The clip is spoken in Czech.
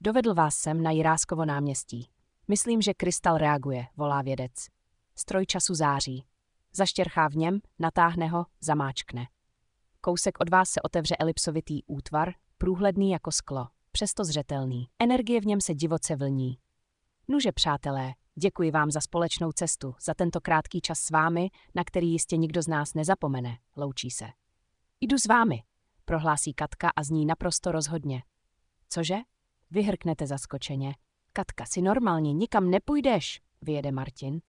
Dovedl vás sem na Jiráskovo náměstí. Myslím, že krystal reaguje, volá vědec. Stroj času září. Zaštěrchá v něm, natáhne ho, zamáčkne. Kousek od vás se otevře elipsovitý útvar, průhledný jako sklo, přesto zřetelný. Energie v něm se divoce vlní. Nuže, přátelé, děkuji vám za společnou cestu, za tento krátký čas s vámi, na který jistě nikdo z nás nezapomene, loučí se. Jdu s vámi, prohlásí Katka a zní naprosto rozhodně. Cože? Vyhrknete zaskočeně. Katka, si normálně nikam nepůjdeš, vyjede Martin.